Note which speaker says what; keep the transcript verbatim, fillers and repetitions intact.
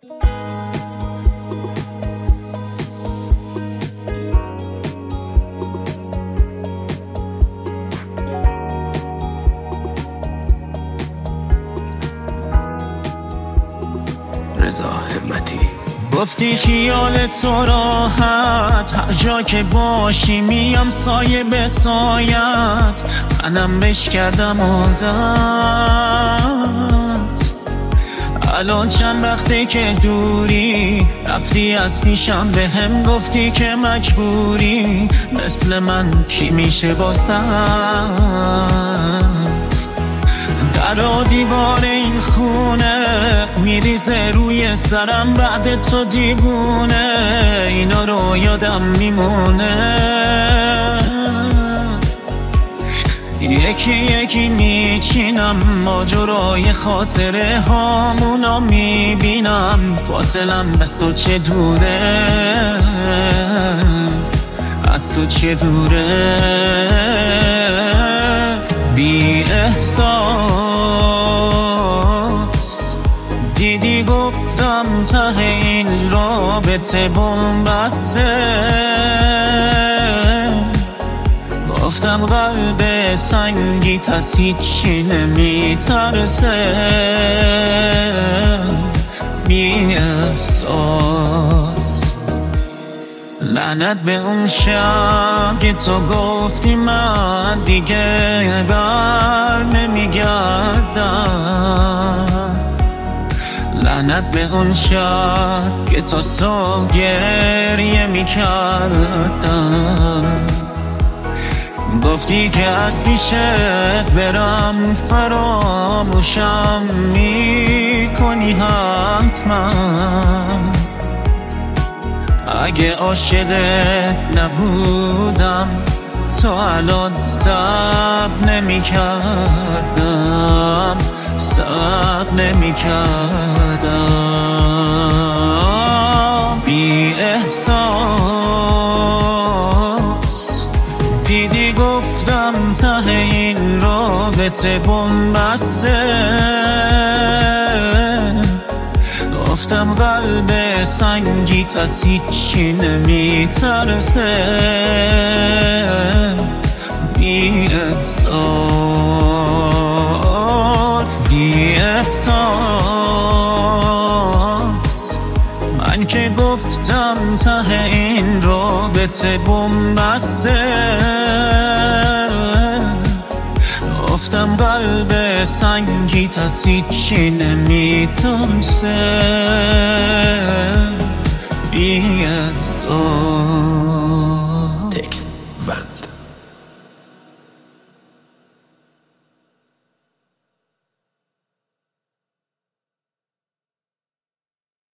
Speaker 1: رضا همتی. گفتی خیال تو راحت، هر جا که باشی میام سایه به سایت، منم بش کردم عادت. الان چند وقته که دوری، رفتی از پیشم به هم گفتی که مجبوری، مثل من کی میشه باسط؟ در و دیوار این خونه میریزه روی سرم، بعد تو دیوونه اینا رو یادم میمونه. یکی یکی میچینم ماجرای خاطره هامونو میبینم، فاصلم از تو چه دوره، از تو چه دوره. بی احساس دیدی گفتم ته این رابطه بنبسته، گفتم قلب سنگی از هیچی نمیترسه. بی احساس لعنت به اون شب که تو گفتی من دیگه بر نمیگردم، لعنت به اون شب که تو سو گریه میکردم. گفتی که از پیشت برم فراموشم میکنی حتما، اگه عاشقت نبودم تو الان صبر نمی کردم، صبر نمی کردم. بی احساس دیدی گفتم ته این رابطه بنبسته، گفتم قلب سنگی از هیچی نمیترسه. بی احساس بی احساس من که گفتم ته این رابطه بنبسته، گفتم قلب سنگی از هیچی نمیترسه. بی احساس